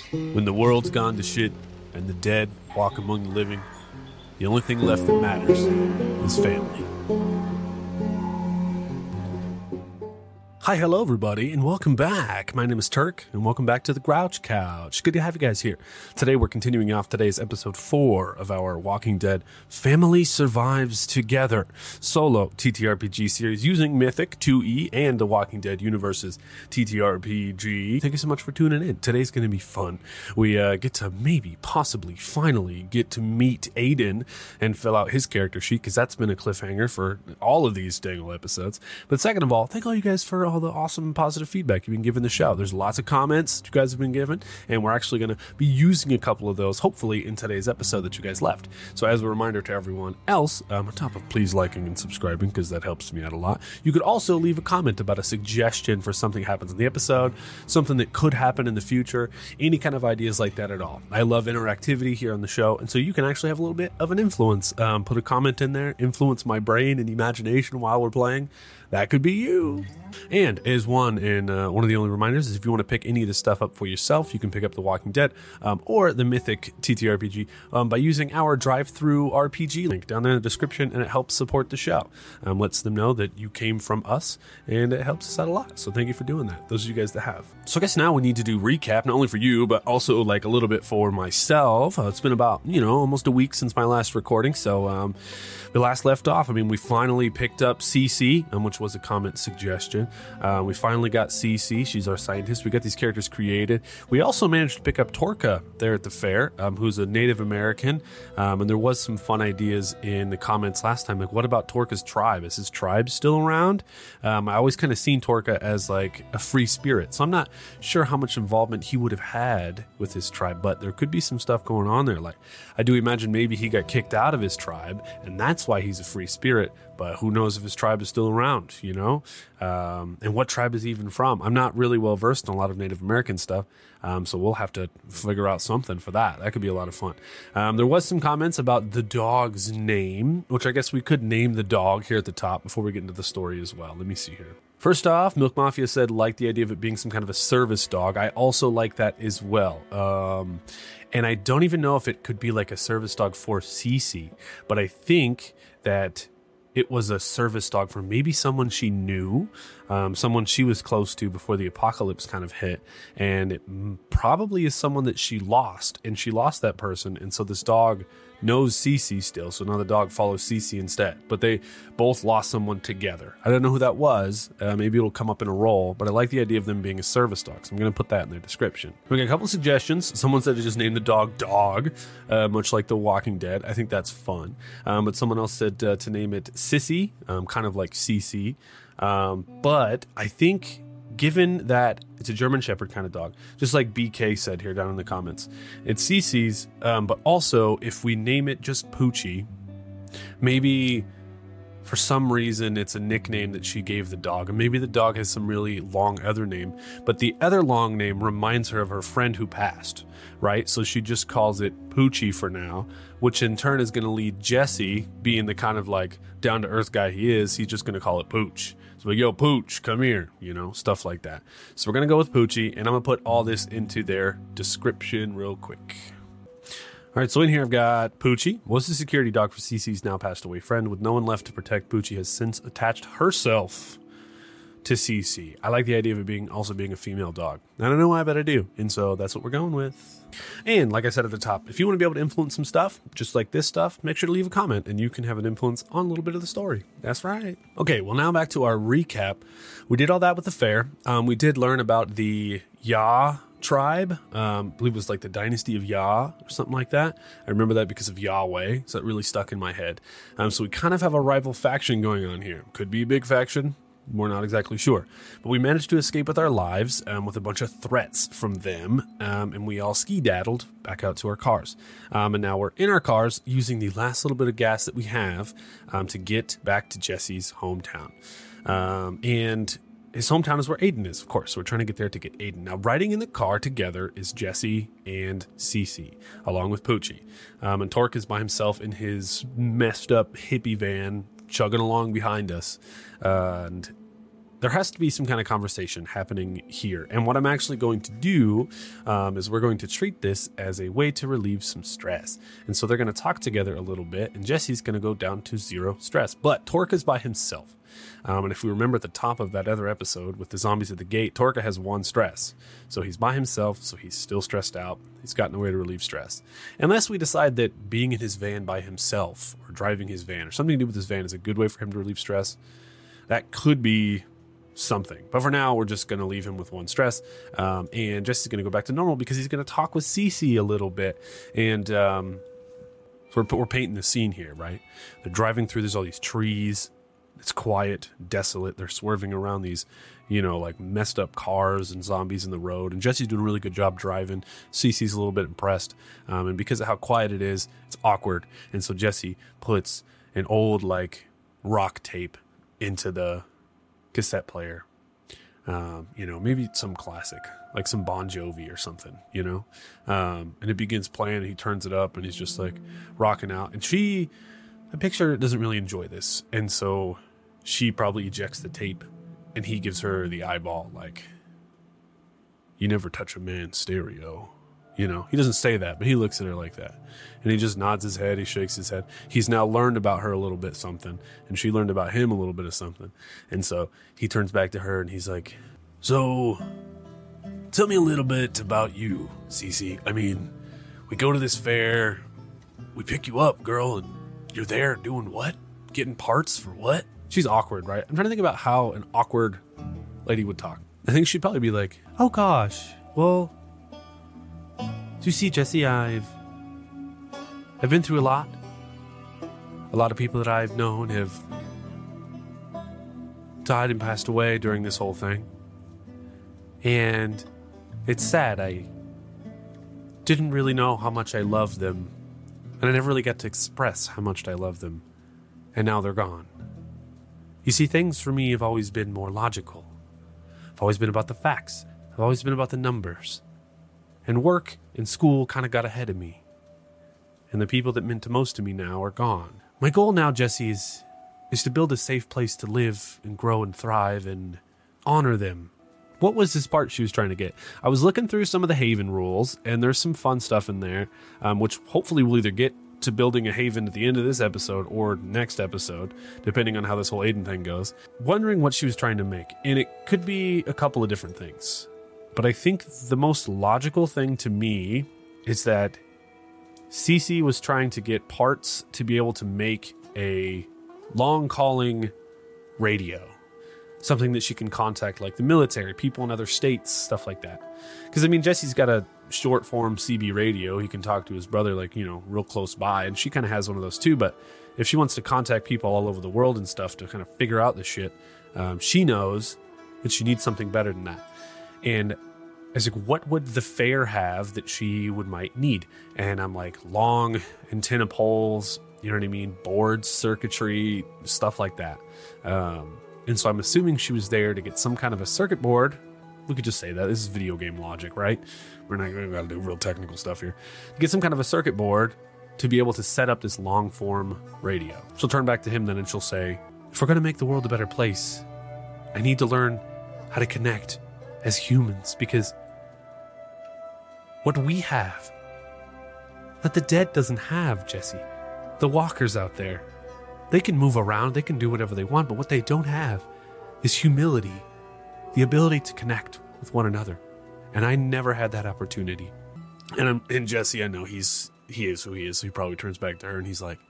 When the world's gone to shit and the dead walk among the living, the only thing left that matters is family. Hi, hello, everybody, and welcome back. My name is Turk, and welcome back to the Grouch Couch. Good to have you guys here. Today, we're continuing off today's episode 4 of our Walking Dead Family Survives Together solo TTRPG series using Mythic, 2E, and the Walking Dead Universe's TTRPG. Thank you so much for tuning in. Today's going to be fun. We get to finally get to meet Aiden and fill out his character sheet, because that's been a cliffhanger for all of these dangle episodes. But second of all, thank all you guys for all the awesome positive feedback you've been giving the show. There's lots of comments you guys have been giving, and we're actually going to be using a couple of those, hopefully, in today's episode that you guys left. So as a reminder to everyone else, on top of please liking and subscribing, because that helps me out a lot, you could also leave a comment about a suggestion for something that happens in the episode, something that could happen in the future, any kind of ideas like that at all. I love interactivity here on the show, and so you can actually have a little bit of an influence. Put a comment in there, influence my brain and imagination while we're playing. That could be you. And as one of the only reminders is if you want to pick any of this stuff up for yourself, you can pick up The Walking Dead or the Mythic TTRPG by using our drive-through RPG link down there in the description, and it helps support the show. Lets them know that you came from us, and it helps us out a lot. So thank you for doing that. Those are you guys that have. So I guess now we need to do recap, not only for you, but also like a little bit for myself. It's been about, almost a week since my last recording. So we last left off. We finally picked up CC, which was a comment suggestion. We finally got CC. She's our scientist. We got these characters created. We also managed to pick up Torka there at the fair, who's a Native American. And there was some fun ideas in the comments last time. Like, what about Torka's tribe? Is his tribe still around? I always kind of seen Torka as like a free spirit. So I'm not sure how much involvement he would have had with his tribe, but there could be some stuff going on there. Like, I do imagine maybe he got kicked out of his tribe, and that's why he's a free spirit. But who knows if his tribe is still around, and what tribe is he even from? I'm not really well versed in a lot of Native American stuff, so we'll have to figure out something for that. That could be a lot of fun. There was some comments about the dog's name, which I guess we could name the dog here at the top before we get into the story as well. Let me see here. First off, Milk Mafia said, like the idea of it being some kind of a service dog. I also like that as well. And I don't even know if it could be like a service dog for Cece, but I think that it was a service dog for maybe someone she knew, someone she was close to before the apocalypse kind of hit. And it probably is someone that she lost, and she lost that person. And so this dog knows Cece still. So now the dog follows Cece instead. But they both lost someone together. I don't know who that was. Maybe it'll come up in a role, but I like the idea of them being a service dog. So I'm going to put that in their description. We got a couple suggestions. Someone said to just name the dog Dog, much like The Walking Dead. I think that's fun. But someone else said to name it Sissy, kind of like Cece. But I think, given that it's a German Shepherd kind of dog, just like BK said here down in the comments, it's Cece's, but also if we name it just Poochie, maybe for some reason it's a nickname that she gave the dog, and maybe the dog has some really long other name, but the other long name reminds her of her friend who passed, right? So she just calls it Poochie for now, which in turn is going to lead Jesse, being the kind of like down-to-earth guy he is, he's just going to call it Pooch. So like, yo, Pooch, come here, stuff like that. So we're going to go with Poochie, and I'm going to put all this into their description real quick. All right, so in here I've got Poochie was the security dog for Cece's now passed away friend. With no one left to protect, Poochie has since attached herself to Cece. I like the idea of it also being a female dog. I don't know why, but I do. And so that's what we're going with. And like I said at the top, if you want to be able to influence some stuff, just like this stuff, make sure to leave a comment and you can have an influence on a little bit of the story. That's right. Okay, well, now back to our recap. We did all that with the fair. We did learn about the Ya tribe. I believe it was like the dynasty of Ya or something like that. I remember that because of Yahweh, so that really stuck in my head. So we kind of have a rival faction going on here. Could be a big faction. We're not exactly sure. But we managed to escape with our lives with a bunch of threats from them. And we all ski-daddled back out to our cars. And now we're in our cars using the last little bit of gas that we have to get back to Jesse's hometown. And his hometown is where Aiden is, of course. So we're trying to get there to get Aiden. Now, riding in the car together is Jesse and Cece, along with Poochie. And Torque is by himself in his messed up hippie van, chugging along behind us. And there has to be some kind of conversation happening here. And what I'm actually going to do is we're going to treat this as a way to relieve some stress. And so they're going to talk together a little bit, and Jesse's going to go down to 0 stress. But Torque is by himself. And if we remember at the top of that other episode with the zombies at the gate, Torque has 1 stress. So he's by himself, so he's still stressed out. He's got no way to relieve stress. Unless we decide that being in his van by himself or driving his van or something to do with his van is a good way for him to relieve stress, that could be something. But for now, we're just going to leave him with 1 stress. And Jesse's going to go back to normal because he's going to talk with Cece a little bit. And so we're painting the scene here, right? They're driving through, there's all these trees. It's quiet, desolate. They're swerving around these, like messed up cars and zombies in the road. And Jesse's doing a really good job driving. Cece's a little bit impressed. And because of how quiet it is, it's awkward. And so Jesse puts an old, rock tape into the cassette player. Maybe some classic, like some Bon Jovi or something, and it begins playing, and he turns it up, and he's just rocking out. And I picture doesn't really enjoy this. And so she probably ejects the tape, and he gives her the eyeball, you never touch a man's stereo. He doesn't say that, but he looks at her like that. And he just nods his head. He shakes his head. He's now learned about her a little bit something, and she learned about him a little bit of something. And so he turns back to her, and he's like, so tell me a little bit about you, Cece. I mean, we go to this fair, we pick you up, girl, and you're there doing what? Getting parts for what? She's awkward, right? I'm trying to think about how an awkward lady would talk. I think she'd probably be like, oh gosh, well, do you see, Jesse, I've been through a lot. A lot of people that I've known have died and passed away during this whole thing. And it's sad. I didn't really know how much I loved them. And I never really got to express how much I love them. And now they're gone. You see, things for me have always been more logical. I've always been about the facts. I've always been about the numbers. And work and school kind of got ahead of me. And the people that meant the most to me now are gone. My goal now, Jesse, is to build a safe place to live and grow and thrive and honor them. What was this part she was trying to get? I was looking through some of the Haven rules, and there's some fun stuff in there, which hopefully we'll either get to building a Haven at the end of this episode or next episode, depending on how this whole Aiden thing goes. Wondering what she was trying to make, and it could be a couple of different things. But I think the most logical thing to me is that Cece was trying to get parts to be able to make a long-calling radio. Something that she can contact, like the military, people in other states, stuff like that. Because, Jesse's got a short form CB radio. He can talk to his brother, real close by. And she kind of has one of those too. But if she wants to contact people all over the world and stuff to kind of figure out this shit, she knows that she needs something better than that. And I was like, what would the fair have that she might need? And I'm like, long antenna poles, boards, circuitry, stuff like that. And so I'm assuming she was there to get some kind of a circuit board. We could just say that. This is video game logic, right? We're not going to do real technical stuff here. Get some kind of a circuit board to be able to set up this long-form radio. She'll turn back to him then and she'll say, if we're going to make the world a better place, I need to learn how to connect as humans, because what we have, that the dead doesn't have, Jesse. The walkers out there, they can move around, they can do whatever they want, but what they don't have is humility, the ability to connect with one another. And I never had that opportunity. And Jesse, I know he is who he is, so he probably turns back to her and he's like,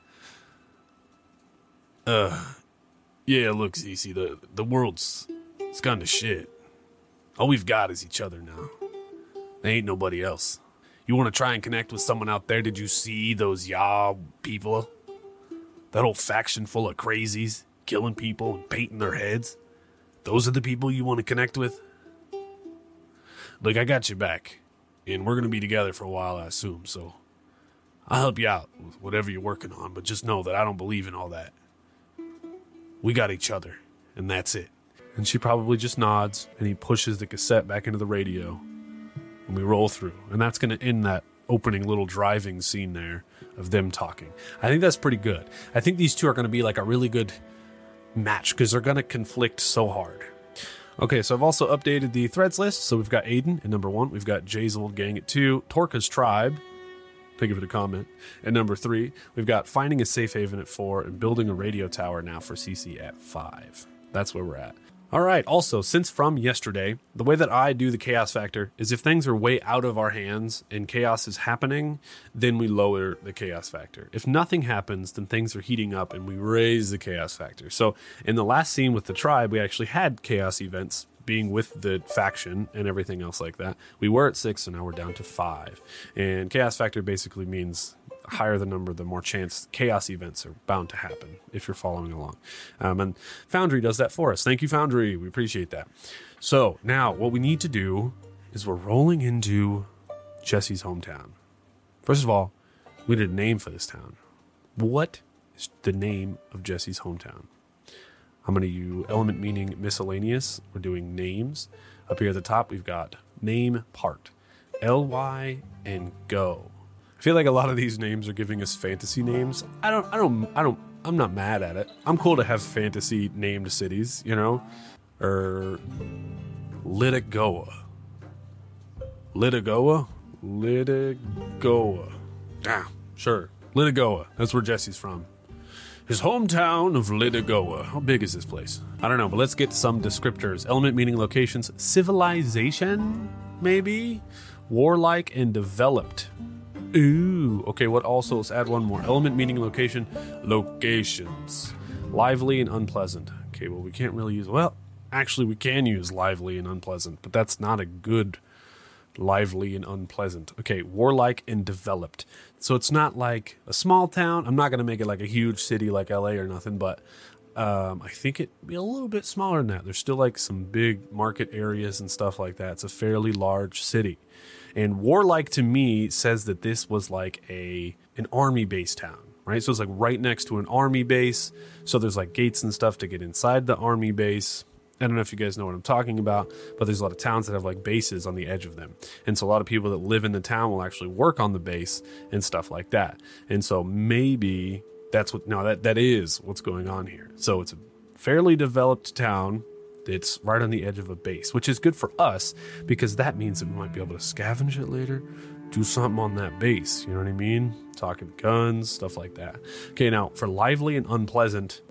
yeah, look, Cece, the world's it's gone to shit. All we've got is each other now. There ain't nobody else. You want to try and connect with someone out there? Did you see those people? That whole faction full of crazies, killing people and painting their heads? Those are the people you want to connect with? Look, I got you back. And we're going to be together for a while, I assume, so I'll help you out with whatever you're working on, but just know that I don't believe in all that. We got each other, and that's it. And she probably just nods, and he pushes the cassette back into the radio, and we roll through. And that's going to end that opening little driving scene there of them talking. I think that's pretty good. I think these two are going to be like a really good match because they're going to conflict so hard. Okay, so I've also updated the threads list. So we've got Aiden at number 1. We've got Jay's Old Gang at 2. Torka's Tribe. Thank you for the comment. At number 3, we've got Finding a Safe Haven at 4 and Building a Radio Tower now for CC at 5. That's where we're at. All right. Also, since from yesterday, the way that I do the chaos factor is if things are way out of our hands and chaos is happening, then we lower the chaos factor. If nothing happens, then things are heating up and we raise the chaos factor. So in the last scene with the tribe, we actually had chaos events being with the faction and everything else like that. We were at 6, and now we're down to 5. And chaos factor basically means higher the number, the more chance chaos events are bound to happen if you're following along. And Foundry does that for us. Thank you, Foundry. We appreciate that. So now what we need to do is we're rolling into Jesse's hometown. First of all, we need a name for this town. What is the name of Jesse's hometown? I'm going to use element meaning miscellaneous. We're doing names. Up here at the top, we've got name part, LY and go. I feel like a lot of these names are giving us fantasy names. I'm not mad at it. I'm cool to have fantasy named cities, you know, or Litigoa. Ah, sure. Litigoa. That's where Jesse's from. His hometown of Litigoa. How big is this place? I don't know, but let's get some descriptors. Element meaning locations. Civilization, maybe? Warlike and developed. Ooh. Okay, what also? Let's add one more. Element meaning location. Locations. Lively and unpleasant. Okay, well, we can't really use... Well, actually, we can use lively and unpleasant, but that's not a good lively and unpleasant. Okay, warlike and developed. So it's not like a small town. I'm not going to make it like a huge city like LA or nothing, but I think it'd be a little bit smaller than that. There's still like some big market areas and stuff like that. It's a fairly large city. And warlike to me says that this was like an army base town, right? So it's like right next to an army base. So there's like gates and stuff to get inside the army base. I don't know if you guys know what I'm talking about, but there's a lot of towns that have like bases on the edge of them. And so a lot of people that live in the town will actually work on the base and stuff like that. And so maybe that's what, no, that is what's going on here. So it's a fairly developed town that's right on the edge of a base, which is good for us because that means that we might be able to scavenge it later, do something on that base. You know what I mean? Talking guns, stuff like that. Okay, now for lively and unpleasant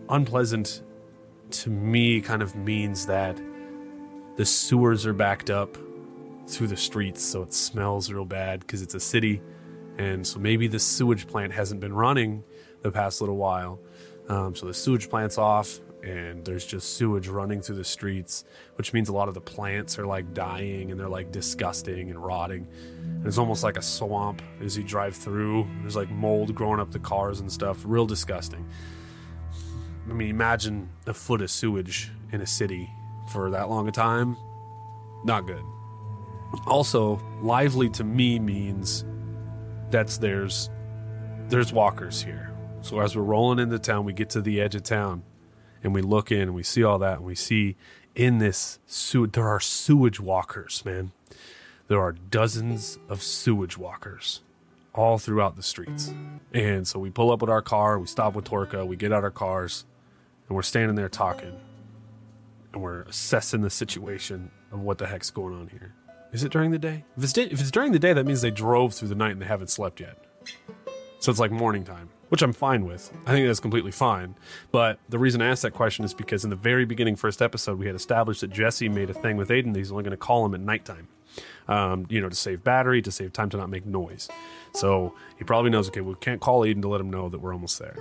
to me kind of means that the sewers are backed up through the streets, so it smells real bad because it's a city, and so maybe the sewage plant hasn't been running the past little while, so the sewage plant's off and there's just sewage running through the streets, which means a lot of the plants are like dying and they're like disgusting and rotting, and it's almost like a swamp as you drive through. There's like mold growing up the cars and stuff, real disgusting. I mean, imagine a foot of sewage in a city for that long a time. Not good. Also, lively to me means that there's walkers here. So as we're rolling into town, we get to the edge of town and we look in and we see all that, and we see in this sewage, there are sewage walkers, man. There are dozens of sewage walkers all throughout the streets. And so we pull up with our car, we stop with Torka, we get out our cars, and we're standing there talking, and we're assessing the situation of what the heck's going on here. Is it during the day? If it's during the day, that means they drove through the night and they haven't slept yet. So it's like morning time, which I'm fine with. I think that's completely fine. But the reason I asked that question is because in the very beginning first episode, we had established that Jesse made a thing with Aiden that he's only going to call him at nighttime. To save battery, to save time to not make noise. So he probably knows, okay, we can't call Aiden to let him know that we're almost there.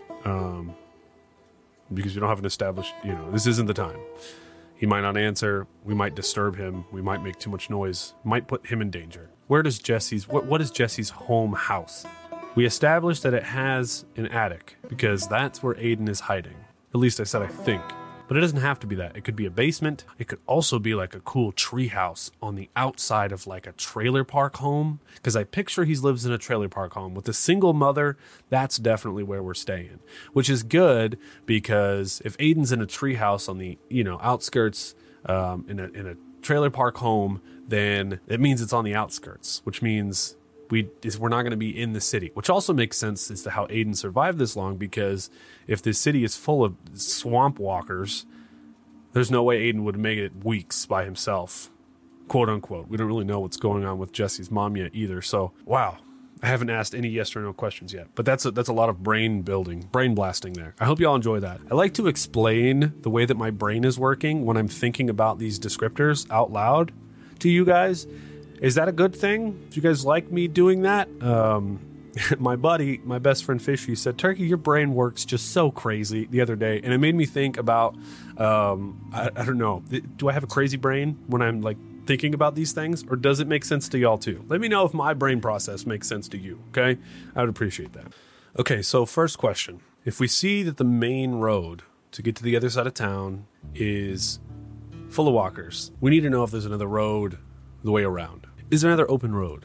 Because we don't have an established, this isn't the time. He might not answer. We might disturb him. We might make too much noise. Might put him in danger. What is Jesse's home house? We established that it has an attic because that's where Aiden is hiding. At least I said I think. But it doesn't have to be that. It could be a basement. It could also be like a cool tree house on the outside of like a trailer park home. Because I picture he lives in a trailer park home with a single mother. That's definitely where we're staying. Which is good because if Aiden's in a tree house on the outskirts in a trailer park home, then it means it's on the outskirts. Which means we're not going to be in the city, which also makes sense as to how Aiden survived this long, because if this city is full of swamp walkers, There's no way Aiden would make it weeks by himself, quote unquote. We don't really know what's going on with Jesse's mom yet either. So, wow. I haven't asked any yes or no questions yet, but that's a lot of brain blasting there. I hope y'all enjoy that. I like to explain the way that my brain is working when I'm thinking about these descriptors out loud to you guys. Is that a good thing? Do you guys like me doing that? My buddy, my best friend Fishy, said, Turkey, your brain works just so crazy the other day. And it made me think about, I don't know, do I have a crazy brain when I'm like thinking about these things, or does it make sense to y'all too? Let me know if my brain process makes sense to you, okay? I would appreciate that. Okay, so first question. If we see that the main road to get to the other side of town is full of walkers, we need to know if there's another road the way around. Is there another open road?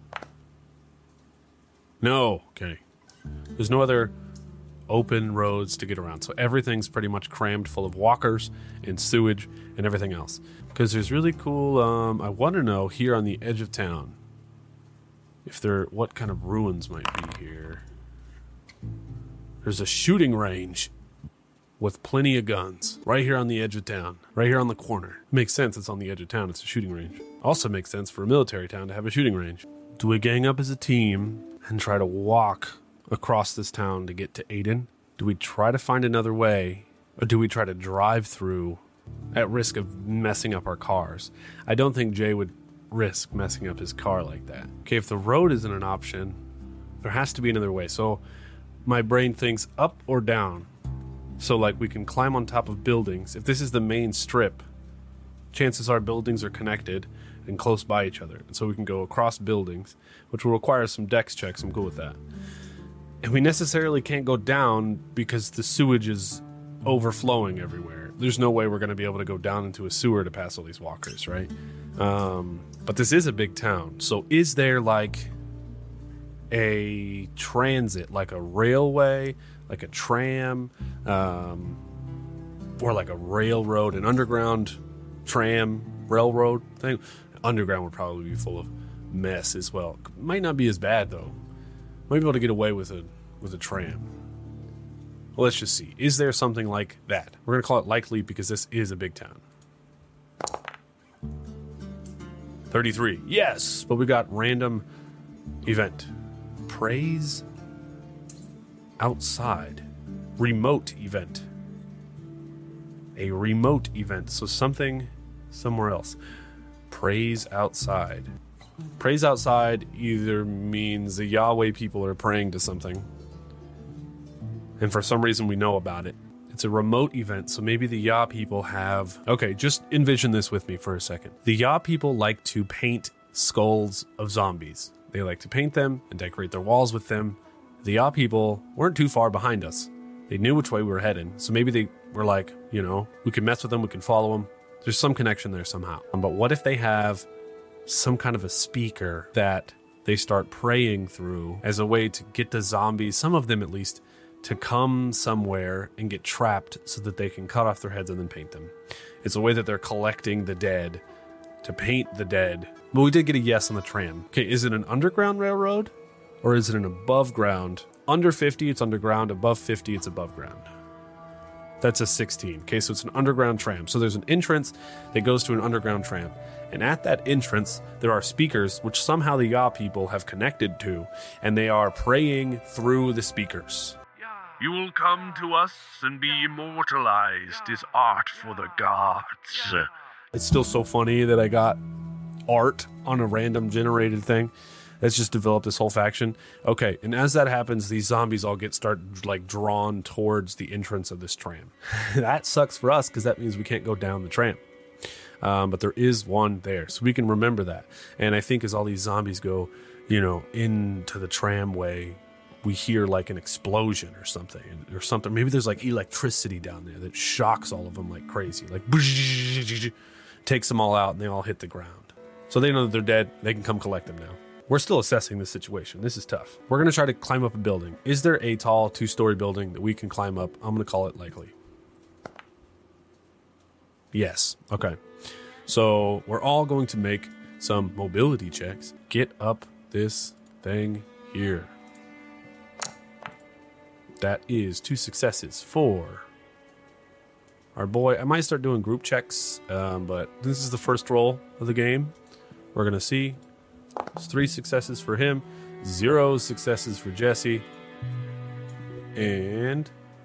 No. Okay. There's no other open roads to get around. So everything's pretty much crammed full of walkers and sewage and everything else. Because there's really cool, I want to know here on the edge of town, what kind of ruins might be here. There's a shooting range with plenty of guns right here on the edge of town, right here on the corner. Makes sense. It's on the edge of town. It's a shooting range. Also makes sense for a military town to have a shooting range. Do we gang up as a team and try to walk across this town to get to Aiden? Do we try to find another way, or do we try to drive through at risk of messing up our cars? I don't think Jay would risk messing up his car like that. Okay, if the road isn't an option, there has to be another way. So my brain thinks up or down. So like we can climb on top of buildings. If this is the main strip, chances are buildings are connected and close by each other. And so we can go across buildings, which will require some dex checks. I'm cool with that. And we necessarily can't go down because the sewage is overflowing everywhere. There's no way we're going to be able to go down into a sewer to pass all these walkers, right? But this is a big town. So is there like a transit, like a railway, like a tram, or like a railroad, an underground tram, railroad thing? Underground would probably be full of mess as well. Might not be as bad though. Might be able to get away with a tram. Well, let's just see. Is there something like that? We're going to call it likely because this is a big town. 33. Yes, but we got random event. Praise outside. Remote event. A remote event. So something somewhere else. Praise outside. Praise outside either means the Yahweh people are praying to something, and for some reason we know about it. It's a remote event, so maybe the Yah people have... Okay, just envision this with me for a second. The Yah people like to paint skulls of zombies. They like to paint them and decorate their walls with them. The Yah people weren't too far behind us. They knew which way we were heading, so maybe they were like, we can mess with them, we can follow them. There's some connection there somehow. But what if they have some kind of a speaker that they start praying through as a way to get the zombies, some of them at least, to come somewhere and get trapped so that they can cut off their heads and then paint them. It's a way that they're collecting the dead to paint the dead. But we did get a yes on the tram. Okay, is it an underground railroad or is it an above ground? Under 50, it's underground. Above 50, it's above ground. That's a 16. Okay, so it's an underground tram. So there's an entrance that goes to an underground tram. And at that entrance, there are speakers, which somehow the Yah people have connected to, and they are praying through the speakers. You will come to us and be immortalized as art for the gods. It's still so funny that I got art on a random generated thing. That's just developed this whole faction. Okay, and as that happens, these zombies all start drawn towards the entrance of this tram. That sucks for us because that means we can't go down the tram. But there is one there, so we can remember that. And I think as all these zombies go, into the tramway, we hear like an explosion or something. Maybe there's like electricity down there that shocks all of them like crazy. Like, takes them all out and they all hit the ground. So they know that they're dead. They can come collect them now. We're still assessing this situation. This is tough. We're going to try to climb up a building. Is there a tall 2-story building that we can climb up? I'm going to call it likely. Yes. Okay. So we're all going to make some mobility checks. Get up this thing here. That is 2 successes for our boy. I might start doing group checks, but this is the first roll of the game. We're going to see. There's 3 successes for him, 0 successes for Jesse, and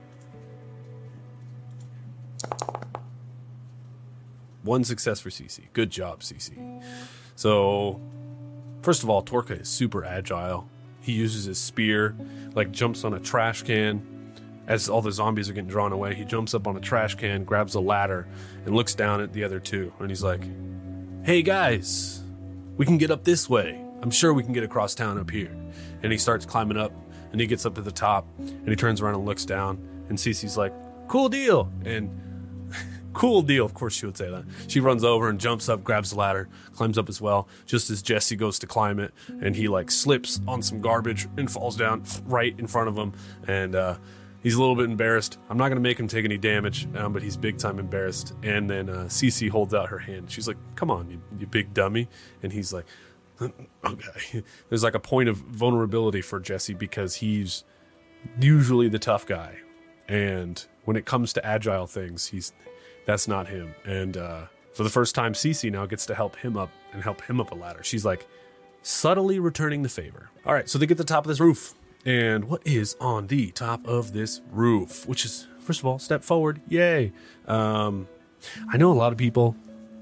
1 success for Cece. Good job, Cece. So, first of all, Torka is super agile. He uses his spear, like jumps on a trash can. As all the zombies are getting drawn away, he jumps up on a trash can, grabs a ladder, and looks down at the other 2. And he's like, hey guys, we can get up this way. I'm sure we can get across town up here. And he starts climbing up, and he gets up to the top, and he turns around and looks down, and Cece's like, cool deal. And cool deal, of course she would say that. She runs over and jumps up, grabs the ladder, climbs up as well, just as Jesse goes to climb it, and he like slips on some garbage and falls down right in front of him, and he's a little bit embarrassed. I'm not going to make him take any damage, but he's big time embarrassed. And then Cece holds out her hand. She's like, come on, you big dummy. And he's like, okay. There's like a point of vulnerability for Jesse because he's usually the tough guy. And when it comes to agile things, that's not him. And for the first time, Cece now gets to help him up a ladder. She's like subtly returning the favor. All right, so they get to the top of this roof. And what is on the top of this roof? Which is, first of all, step forward. Yay. I know a lot of people,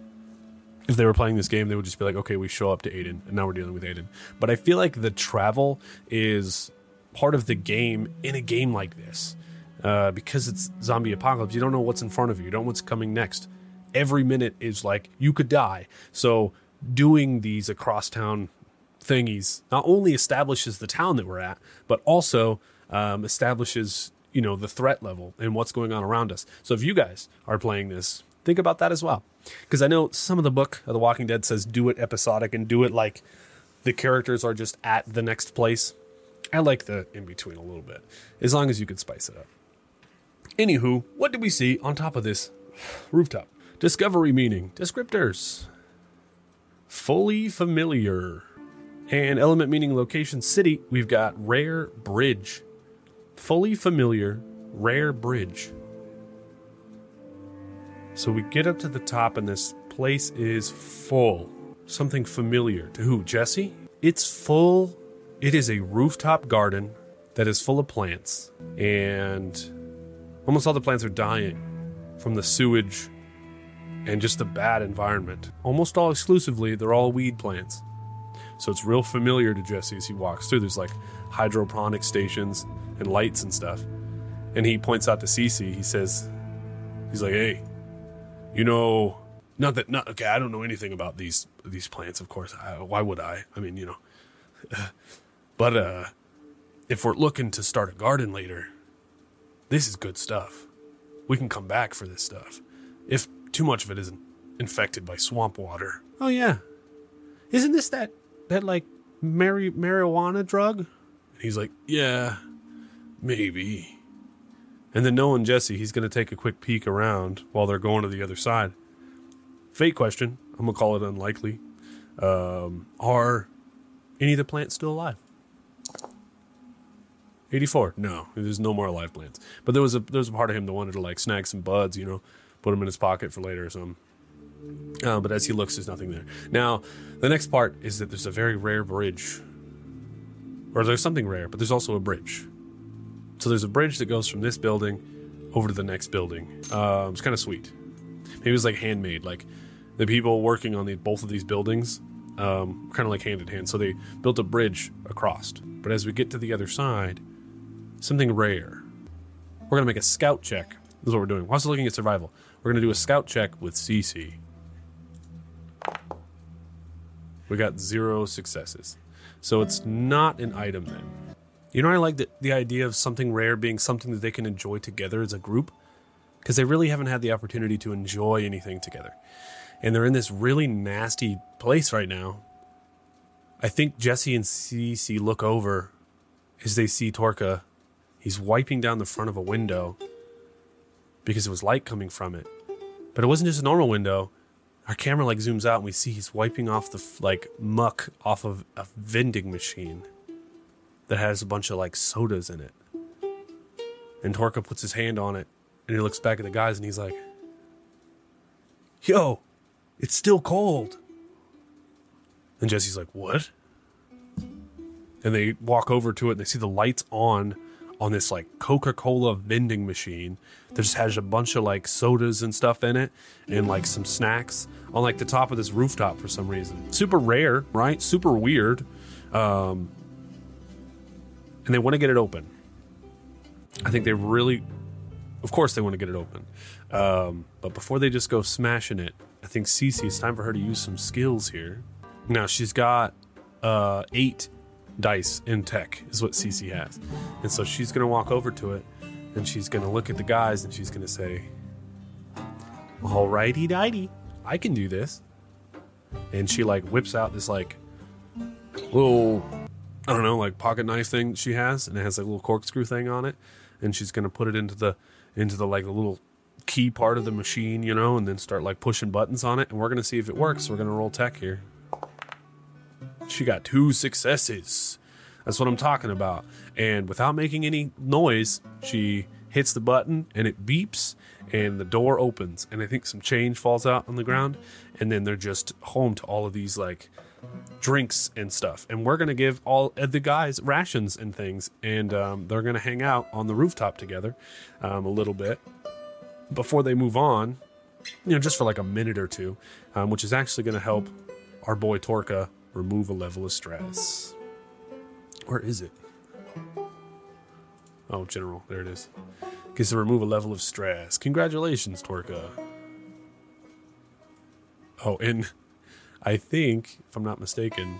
if they were playing this game, they would just be like, okay, we show up to Aiden, and now we're dealing with Aiden. But I feel like the travel is part of the game in a game like this. Because it's zombie apocalypse, you don't know what's in front of you. You don't know what's coming next. Every minute is like, you could die. So doing these across town thingies not only establishes the town that we're at, but also establishes, the threat level and what's going on around us. So if you guys are playing this, think about that as well. Because I know some of the book of The Walking Dead says do it episodic and do it like the characters are just at the next place. I like the in-between a little bit, as long as you can spice it up. Anywho, what did we see on top of this rooftop? Discovery meaning, descriptors. Fully familiar. And element meaning location, city, we've got rare bridge. Fully familiar, rare bridge. So we get up to the top and this place is full. Something familiar. To who, Jesse? It's full. It is a rooftop garden that is full of plants. And almost all the plants are dying from the sewage and just the bad environment. Almost all exclusively, they're all weed plants. So it's real familiar to Jesse as he walks through. There's like hydroponic stations and lights and stuff. And he points out to Cece, he's like, hey, okay, I don't know anything about these plants, of course. Why would I? I mean, but if we're looking to start a garden later, this is good stuff. We can come back for this stuff. If too much of it isn't infected by swamp water. Oh, yeah. Isn't this that like marijuana drug? And he's like, yeah, maybe. And then knowing Jesse, he's going to take a quick peek around while they're going to the other side. Fate question. I'm going to call it unlikely. Are any of the plants still alive? 84. No, there's no more live plants. But there was a part of him that wanted to like snag some buds, put them in his pocket for later or something. But as he looks, there's nothing there. Now, the next part is that there's a very rare bridge. Or there's something rare, but there's also a bridge. So there's a bridge that goes from this building over to the next building. It's kind of sweet. Maybe it was like handmade. Like the people working on both of these buildings, kind of like hand in hand. So they built a bridge across. But as we get to the other side, something rare. We're going to make a scout check. This is what we're doing. Whilst looking at survival, we're going to do a scout check with Cece. We got 0 successes. So it's not an item then. I like the idea of something rare being something that they can enjoy together as a group. Because they really haven't had the opportunity to enjoy anything together. And they're in this really nasty place right now. I think Jesse and Cece look over as they see Torka. He's wiping down the front of a window because there was light coming from it. But it wasn't just a normal window. Our camera zooms out and we see he's wiping off the muck off of a vending machine that has a bunch of sodas in it. And Torka puts his hand on it and he looks back at the guys and he's like, yo, it's still cold. And Jesse's like, what? And they walk over to it and they see the lights on this like Coca-Cola vending machine that just has a bunch of like sodas and stuff in it and like some snacks on like the top of this rooftop for some reason. Super rare, right? Super weird. And they want to get it open. I think they really, of course they want to get it open. But before they just go smashing it, I think Cece, it's time for her to use some skills here. Now she's got 8 dice in tech is what Cece has. And so she's going to walk over to it and she's going to look at the guys and she's going to say, alrighty dighty, I can do this. And she like whips out this like little, I don't know, like pocket knife thing she has, and it has like a little corkscrew thing on it. And she's going to put it into the like the little key part of the machine, you know, and then start like pushing buttons on it. And we're going to see if it works. We're going to roll tech here. She got 2 successes. That's what I'm talking about. And without making any noise, she hits the button and it beeps and the door opens. And I think some change falls out on the ground. And then they're just home to all of these like drinks and stuff. And we're going to give all the guys rations and things. And they're going to hang out on the rooftop together a little bit before they move on, you know, just for like a minute or two, which is actually going to help our boy Torka remove a level of stress. Where is it? Oh, general. There it is. Gets to remove a level of stress. Congratulations, Torka. Oh, and I think, if I'm not mistaken,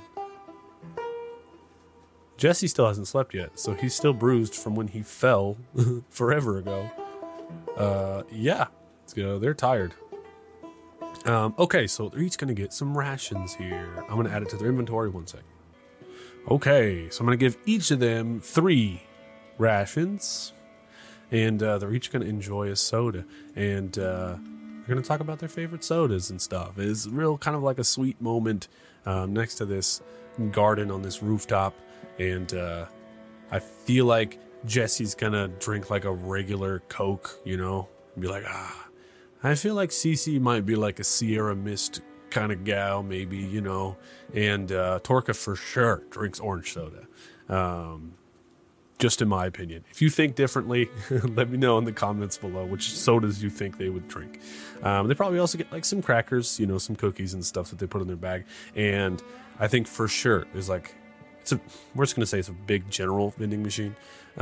Jesse still hasn't slept yet, so he's still bruised from when he fell forever ago. Yeah. So they're tired. Okay, so they're each going to get some rations here. I'm going to add it to their inventory. 1 second. Okay, so I'm going to give each of them 3 rations. And they're each going to enjoy a soda. And they're going to talk about their favorite sodas and stuff. It's real kind of like a sweet moment next to this garden on this rooftop. And I feel like Jesse's going to drink like a regular Coke, you know? And be like, I feel like Cece might be like a Sierra Mist kind of gal, maybe, you know. And Torka for sure drinks orange soda. Just in my opinion. If you think differently, let me know in the comments below which sodas you think they would drink. They probably also get like some crackers, you know, some cookies and stuff that they put in their bag. And I think for sure there's like, we're just going to say it's a big general vending machine.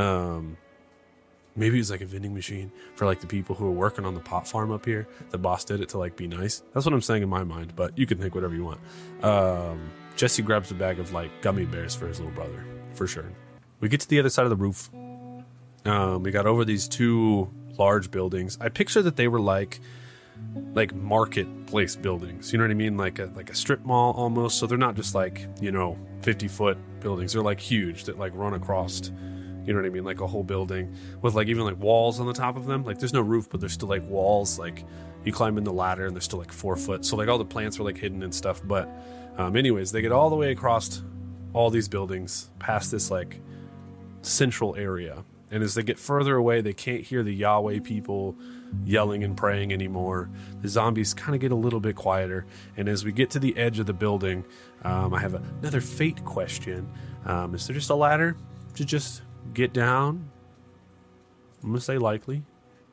Maybe it's like a vending machine for like the people who are working on the pot farm up here. The boss did it to like be nice. That's what I'm saying in my mind, but you can think whatever you want. Jesse grabs a bag of like gummy bears for his little brother, for sure. We get to the other side of the roof. We got over these 2 large buildings. I picture that they were like marketplace buildings. You know what I mean? Like a strip mall almost. So they're not just like, you know, 50-foot buildings. They're like huge that like run across. You know what I mean? Like a whole building with like even like walls on the top of them. Like there's no roof, but there's still like walls. Like you climb in the ladder and they're still like 4 foot. So like all the plants are like hidden and stuff. But anyways, they get all the way across all these buildings past this like central area. And as they get further away, they can't hear the Yahweh people yelling and praying anymore. The zombies kind of get a little bit quieter. And as we get to the edge of the building, I have another fate question. Is there just a ladder to just get down? I'm going to say likely.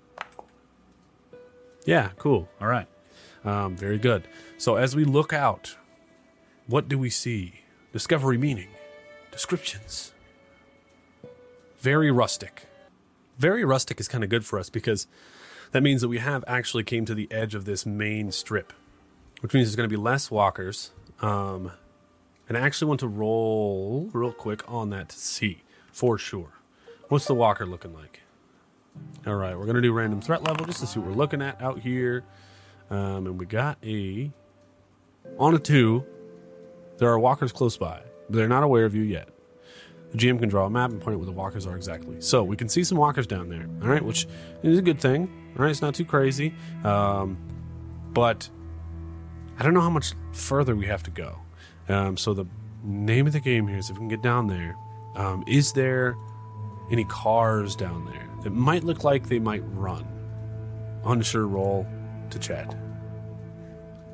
Yeah, cool. All right. Very good. So as we look out, what do we see? Discovery meaning. Descriptions. Very rustic. Very rustic is kind of good for us because that means that we have actually came to the edge of this main strip, which means there's going to be less walkers. And I actually want to roll real quick on that to see for sure. What's the walker looking like? All right, we're going to do random threat level just to see what we're looking at out here. And we got on a 2, there are walkers close by, but they're not aware of you yet. The GM can draw a map and point out where the walkers are exactly. So we can see some walkers down there, all right, which is a good thing. All right, it's not too crazy. But I don't know how much further we have to go. So the name of the game here is if we can get down there. Is there any cars down there that might look like they might run? Unsure, roll to chat.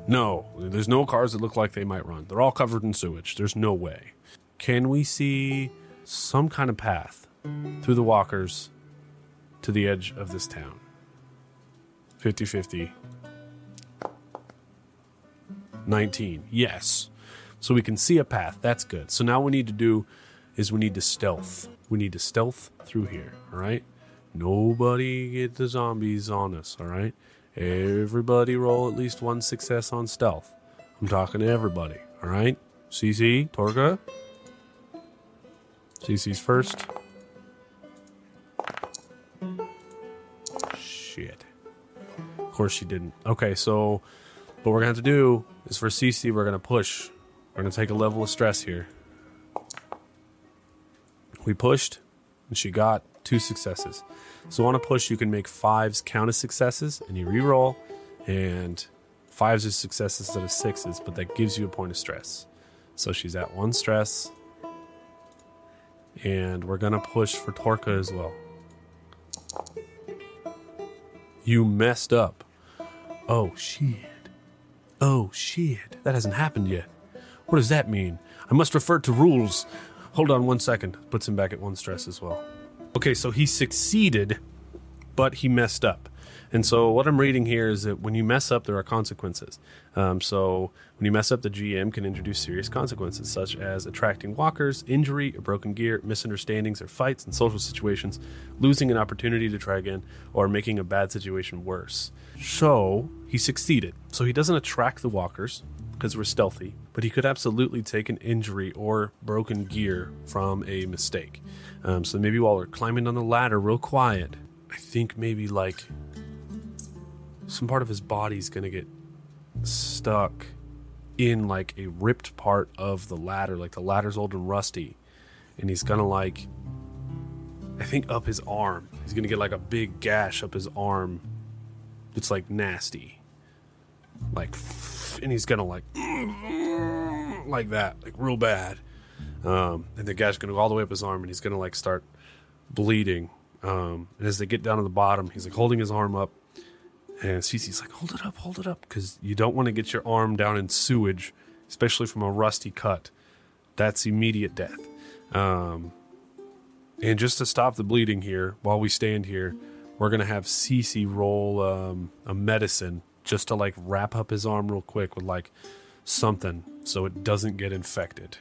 No, there's no cars that look like they might run. They're all covered in sewage. There's no way. Can we see some kind of path through the walkers to the edge of this town? 50-50. 19. Yes. So we can see a path. That's good. So now what we need to do is we need to stealth. We need to stealth through here, all right? Nobody get the zombies on us, all right? Everybody roll at least 1 success on stealth. I'm talking to everybody, all right? CC, Torka. CC's first. Shit. Of course she didn't. Okay, so what we're going to have to do is for CC, we're going to push. We're going to take a level of stress here. We pushed, and she got 2 successes. So on a push, you can make 5s count as successes, and you re-roll, and 5s are successes instead of 6s, but that gives you a point of stress. So she's at 1 stress, and we're going to push for Torka as well. You messed up. Oh, shit. Oh, shit. That hasn't happened yet. What does that mean? I must refer to rules. Hold on 1 second. Puts him back at 1 stress as well. Okay, so he succeeded, but he messed up. And so what I'm reading here is that when you mess up, there are consequences. So when you mess up, the GM can introduce serious consequences, such as attracting walkers, injury, or broken gear, misunderstandings or fights in social situations, losing an opportunity to try again, or making a bad situation worse. So he succeeded. So he doesn't attract the walkers, because we're stealthy, but he could absolutely take an injury or broken gear from a mistake. So maybe while we're climbing on the ladder real quiet, I think maybe like some part of his body's gonna get stuck in like a ripped part of the ladder, like the ladder's old and rusty, and he's gonna like, I think up his arm, he's gonna get like a big gash up his arm. It's like nasty, like, and he's gonna like that, like real bad. And the guy's gonna go all the way up his arm, and he's gonna like start bleeding. And as they get down to the bottom, he's like holding his arm up, and Cece's like, hold it up, because you don't want to get your arm down in sewage, especially from a rusty cut. That's immediate death. And just to stop the bleeding here, while we stand here, we're gonna have Cece roll a medicine just to like wrap up his arm real quick with like something so it doesn't get infected.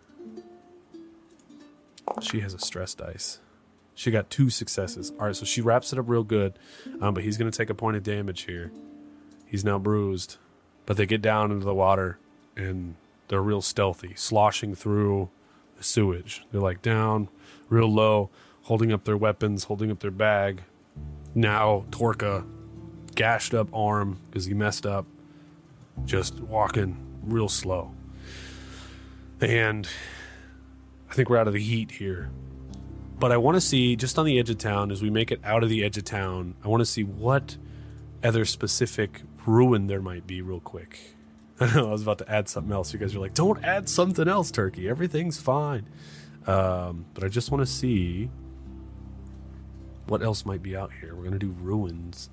She has a stress dice. She got 2 successes. All right, so she wraps it up real good, but he's going to take a point of damage here. He's now bruised, but they get down into the water, and they're real stealthy, sloshing through the sewage. They're like down, real low, holding up their weapons, holding up their bag. Now Torka, gashed up arm because he messed up, just walking real slow. And I think we're out of the heat here. But I want to see, just on the edge of town, as we make it out of the edge of town, I want to see what other specific ruin there might be real quick. I know I was about to add something else. You guys are like, don't add something else, Turkey. Everything's fine. But I just want to see what else might be out here. We're going to do ruins.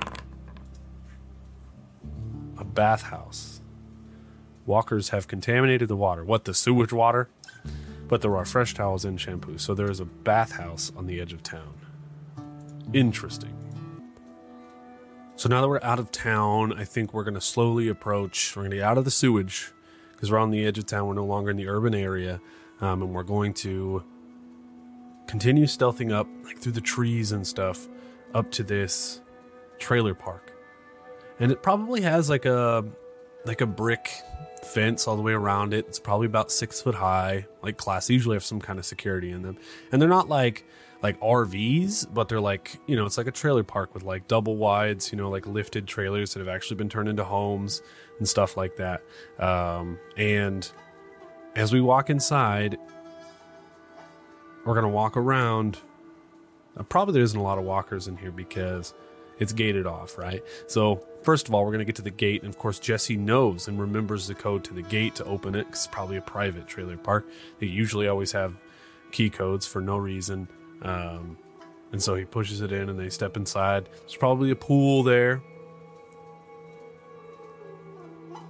A bathhouse. Walkers have contaminated the water. What, the sewage water? But there are fresh towels and shampoo. So there is a bathhouse on the edge of town. Interesting. So now that we're out of town, I think we're going to slowly approach. We're going to get out of the sewage because we're on the edge of town. We're no longer in the urban area. And we're going to continue stealthing up, like through the trees and stuff, up to this trailer park. And it probably has like a brick fence all the way around it. It's probably about 6 foot high, like class. They usually have some kind of security in them. And they're not like RVs, but they're like, you know, it's like a trailer park with like double wides, you know, like lifted trailers that have actually been turned into homes and stuff like that. And as we walk inside, we're going to walk around. Probably there isn't a lot of walkers in here because it's gated off, right? So first of all, we're going to get to the gate. And of course, Jesse knows and remembers the code to the gate to open it. 'Cause it's probably a private trailer park. They usually always have key codes for no reason. And so he pushes it in and they step inside. There's probably a pool there.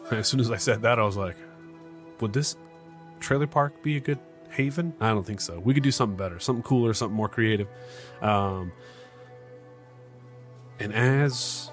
As soon as I said that, I was like, would this trailer park be a good haven? I don't think so. We could do something better, something cooler, something more creative. And as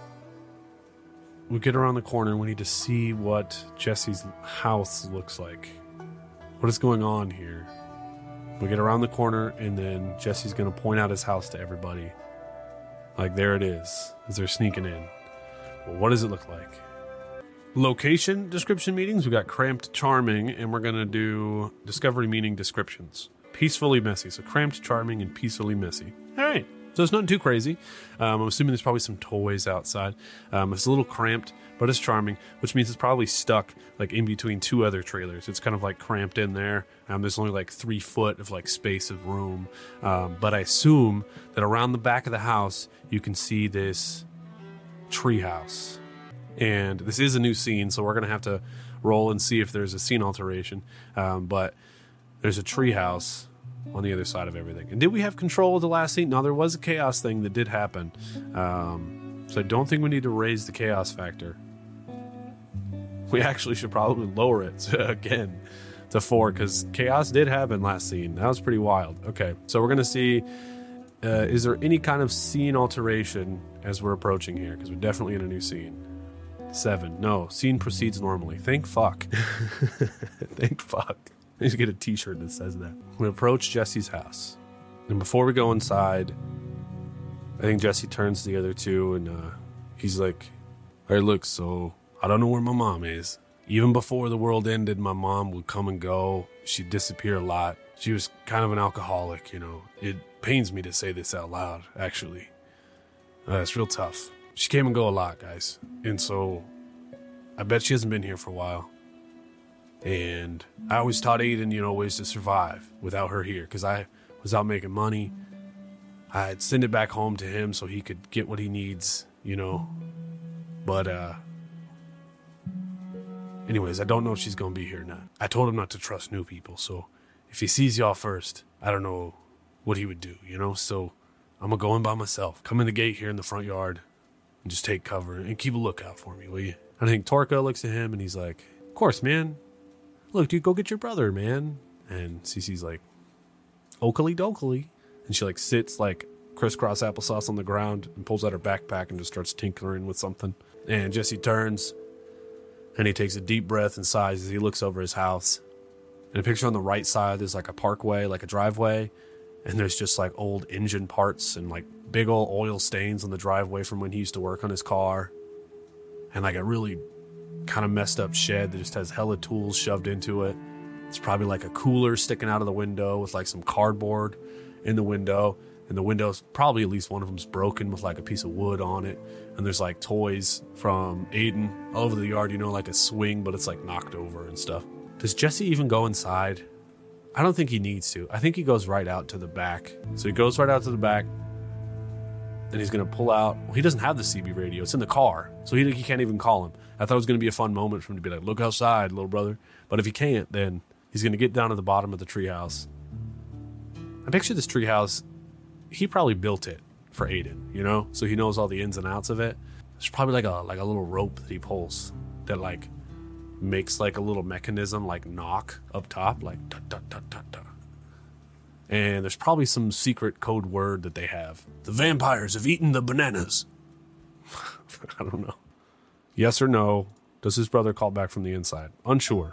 we get around the corner, we need to see what Jesse's house looks like. What is going on here? We get around the corner, and then Jesse's going to point out his house to everybody. Like, there it is, as they're sneaking in. Well, what does it look like? Location description meetings. We got cramped, charming, and we're going to do discovery meaning descriptions. Peacefully messy. So cramped, charming, and peacefully messy. All right. So it's nothing too crazy. I'm assuming there's probably some toys outside. It's a little cramped, but it's charming, which means it's probably stuck like in between two other trailers. It's kind of like cramped in there. There's only like 3 foot of like space of room. But I assume that around the back of the house, you can see this tree house. And this is a new scene, so we're going to have to roll and see if there's a scene alteration. But there's a tree house on the other side of everything. And did we have control of the last scene? No, there was a chaos thing that did happen. So I don't think we need to raise the chaos factor. We actually should probably lower it again to 4, because chaos did happen last scene. That was pretty wild. Okay, so we're going to see, is there any kind of scene alteration as we're approaching here? Because we're definitely in a new scene. 7. No, scene proceeds normally. Thank fuck. Thank fuck. I need to get a t-shirt that says that. We approach Jesse's house. And before we go inside, I think Jesse turns to the other two and he's like, hey, look, so I don't know where my mom is. Even before the world ended, my mom would come and go. She'd disappear a lot. She was kind of an alcoholic, you know. It pains me to say this out loud, actually. It's real tough. She came and go a lot, guys. And so I bet she hasn't been here for a while. And I always taught Aiden, you know, ways to survive without her here, because I was out making money. I'd send it back home to him so he could get what he needs, you know. But, anyways, I don't know if she's going to be here or not. I told him not to trust new people, so if he sees y'all first, I don't know what he would do, you know. So I'm going to go in by myself. Come in the gate here in the front yard and just take cover and keep a lookout for me, will you? I think Torka looks at him and he's like, of course, man. Look, dude, go get your brother, man. And Cece's like, okily dokily. And she like sits like crisscross applesauce on the ground and pulls out her backpack and just starts tinkering with something. And Jesse turns and he takes a deep breath and sighs as he looks over his house. And a picture on the right side, there's like a parkway, like a driveway. And there's just like old engine parts and like big old oil stains on the driveway from when he used to work on his car. And like a really kind of messed up shed that just has hella tools shoved into it. It's probably like a cooler sticking out of the window with like some cardboard in the window. And the windows, probably at least one of them's broken with like a piece of wood on it. And there's like toys from Aiden all over the yard, you know, like a swing, but it's like knocked over and stuff. Does Jesse even go inside? I don't think he needs to. I think he goes right out to the back. So he goes right out to the back. And he's going to pull out. Well, he doesn't have the CB radio. It's in the car. So he can't even call him. I thought it was going to be a fun moment for him to be like, look outside, little brother. But if he can't, then he's going to get down to the bottom of the treehouse. I picture this treehouse, he probably built it for Aiden, you know? So he knows all the ins and outs of it. There's probably like a little rope that he pulls that like makes like a little mechanism like knock up top, like tut, tut, tut, tut, tut. And there's probably some secret code word that they have. The vampires have eaten the bananas. I don't know. Yes or no? Does his brother call back from the inside? Unsure.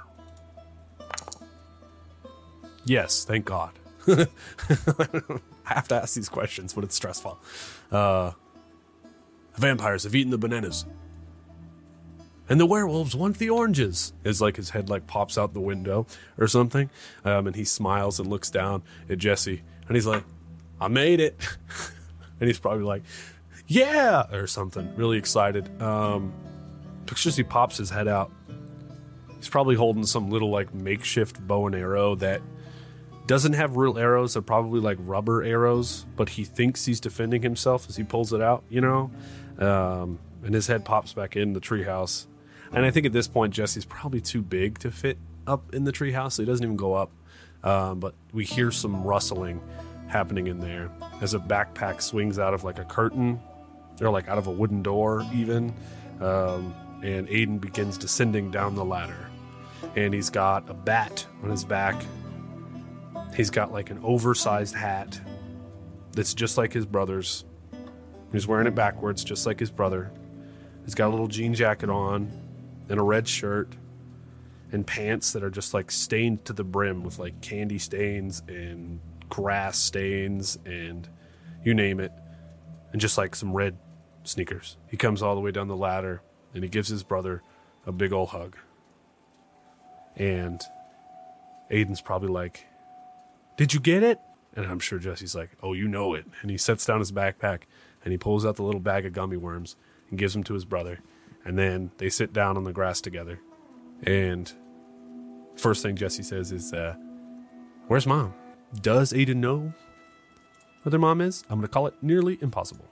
Yes, thank God. I have to ask these questions, but it's stressful. The vampires have eaten the bananas. And the werewolves want the oranges. It's like his head like pops out the window or something. And he smiles and looks down at Jesse. And he's like, I made it. And he's probably like, yeah, or something. Really excited. Pictures he pops his head out. He's probably holding some little like makeshift bow and arrow that doesn't have real arrows. They're probably like rubber arrows. But he thinks he's defending himself as he pulls it out, you know? And his head pops back in the treehouse. And I think at this point, Jesse's probably too big to fit up in the treehouse, so he doesn't even go up. But we hear some rustling happening in there as a backpack swings out of like a curtain, or like out of a wooden door even. and Aiden begins descending down the ladder. And he's got a bat on his back. He's got like an oversized hat that's just like his brother's. He's wearing it backwards, just like his brother. He's got a little jean jacket on and a red shirt and pants that are just like stained to the brim with like candy stains and grass stains and you name it. And just like some red sneakers. He comes all the way down the ladder and he gives his brother a big old hug. And Aiden's probably like, "Did you get it?" And I'm sure Jesse's like, "Oh, you know it." And he sets down his backpack and he pulls out the little bag of gummy worms and gives them to his brother. And then they sit down on the grass together. And first thing Jesse says is, "Where's Mom?" Does Aiden know where their mom is? I'm going to call it nearly impossible.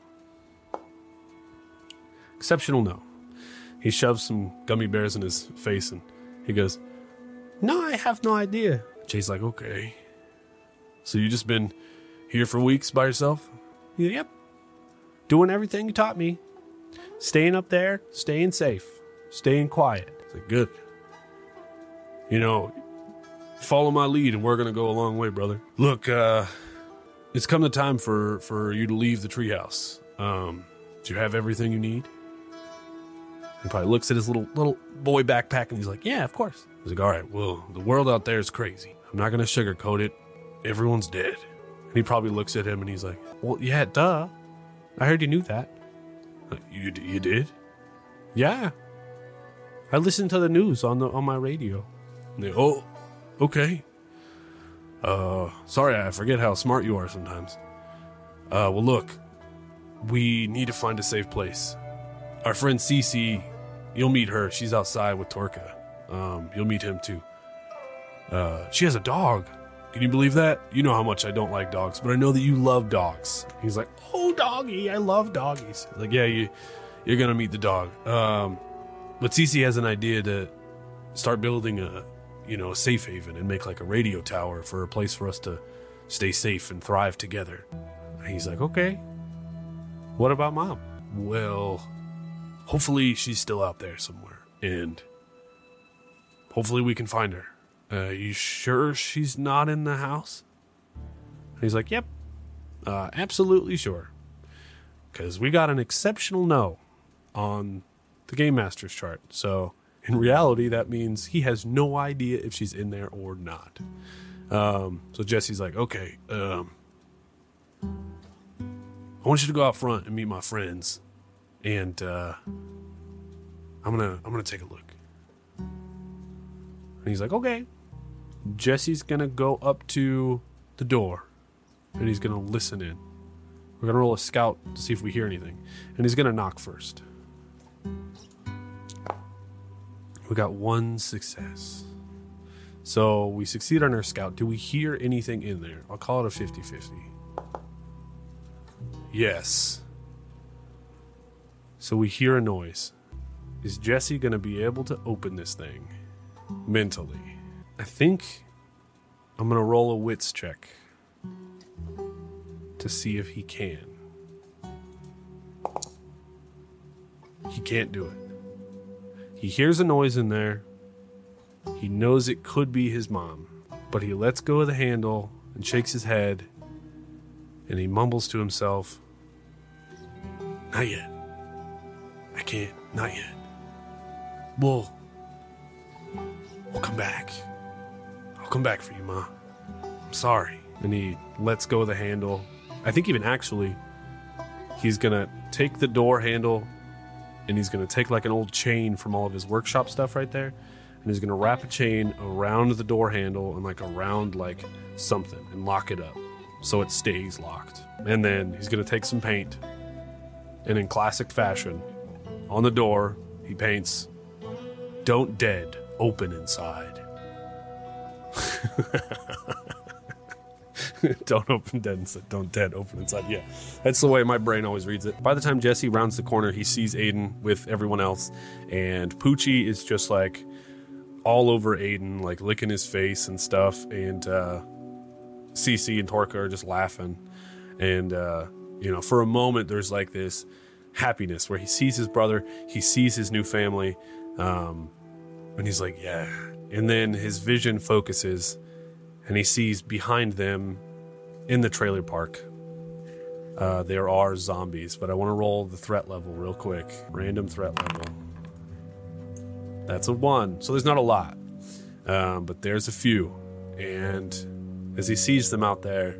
Exceptional no. He shoves some gummy bears in his face and he goes, "No, I have no idea." Jay's like, "Okay. So you just been here for weeks by yourself?" "Yep. Doing everything you taught me. Staying up there, staying safe, staying quiet." It's like, "Good. You know, follow my lead and we're going to go a long way, brother. Look, it's come the time for you to leave the treehouse. Do you have everything you need?" He probably looks at his little boy backpack and he's like, "Yeah, of course." He's like, "All right, well, the world out there is crazy. I'm not going to sugarcoat it. Everyone's dead." And he probably looks at him and he's like, "Well, yeah, duh. I heard you knew that." You did?" "Yeah. I listened to the news on my radio." And they, "Oh, okay. Sorry, I forget how smart you are sometimes. Well, look, we need to find a safe place. Our friend Cece, you'll meet her. She's outside with Torka. You'll meet him too. She has a dog. Can you believe that? You know how much I don't like dogs, but I know that you love dogs." He's like, "Oh, doggy, I love doggies." He's like, "Yeah, you're gonna meet the dog. But Cece has an idea to start building a safe haven and make like a radio tower for a place for us to stay safe and thrive together." And he's like, "Okay. What about Mom?" "Well, hopefully she's still out there somewhere, and hopefully we can find her. You sure she's not in the house?" And he's like, "Yep, absolutely sure. Because we got an exceptional no on the Game Master's chart. So in reality, that means he has no idea if she's in there or not." So Jesse's like, "Okay, I want you to go out front and meet my friends, and I'm gonna take a look." And he's like, "Okay." Jesse's gonna go up to the door and he's gonna listen in. We're gonna roll a scout to see if we hear anything, and he's gonna knock first. We got one success. So we succeed on our scout. Do we hear anything in there? I'll call it a 50-50. Yes. So we hear a noise. Is Jesse going to be able to open this thing mentally? I think I'm going to roll a wits check to see if he can. He can't do it. He hears a noise in there. He knows it could be his mom, but he lets go of the handle and shakes his head, and he mumbles to himself, "Not yet. I can't. Not yet. We'll come back. I'll come back for you, Ma. I'm sorry." And he lets go of the handle. I think even actually, he's going to take the door handle and he's going to take like an old chain from all of his workshop stuff right there, and he's going to wrap a chain around the door handle and like around like something and lock it up so it stays locked. And then he's going to take some paint, and in classic fashion, on the door, he paints, "Don't dead, open inside." Don't open dead inside. Don't dead, open inside. Yeah, that's the way my brain always reads it. By the time Jesse rounds the corner, he sees Aiden with everyone else, and Poochie is just like all over Aiden, like licking his face and stuff, and Cece and Torka are just laughing. And for a moment there's like this happiness where he sees his brother, he sees his new family, and he's like, yeah. And then his vision focuses and he sees behind them in the trailer park, there are zombies, but I want to roll the threat level real quick. Random threat level. That's a 1, so there's not a lot, but there's a few. And as he sees them out there,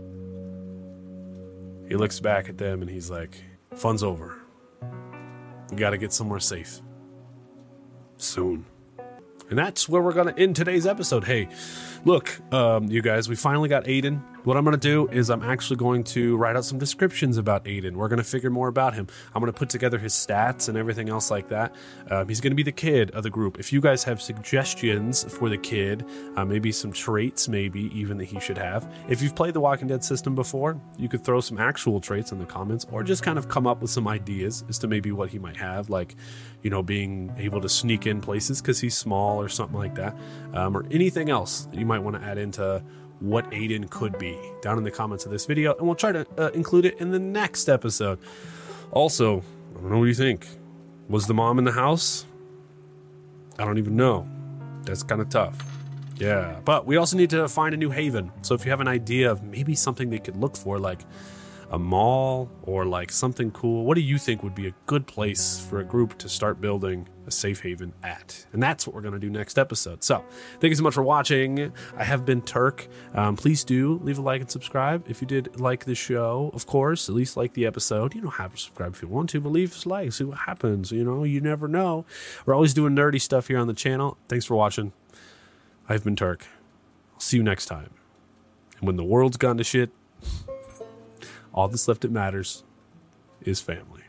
he looks back at them and he's like, fun's over. We got to get somewhere safe soon. And that's where we're going to end today's episode. Hey, look, you guys, we finally got Aiden. What I'm going to do is I'm actually going to write out some descriptions about Aiden. We're going to figure more about him. I'm going to put together his stats and everything else like that. He's going to be the kid of the group. If you guys have suggestions for the kid, maybe some traits, maybe even that he should have. If you've played the Walking Dead system before, you could throw some actual traits in the comments or just kind of come up with some ideas as to maybe what he might have, like, you know, being able to sneak in places because he's small or something like that, or anything else that you might want to add into what Aiden could be down in the comments of this video, and we'll try to include it in the next episode. Also, I don't know what you think. Was the mom in the house? I don't even know. That's kind of tough. Yeah, but we also need to find a new haven. So if you have an idea of maybe something they could look for, like a mall or like something cool, what do you think would be a good place for a group to start building a safe haven at? And that's what we're going to do next episode. So thank you so much for watching. I have been Turk. Please do leave a like and subscribe if you did like the show. Of course, at least like the episode. You don't have to subscribe if you want to, but leave a like, see what happens. You know, you never know. We're always doing nerdy stuff here on the channel. Thanks for watching. I've been Turk. I'll see you next time. And when the world's gone to shit, all that's left that matters is family.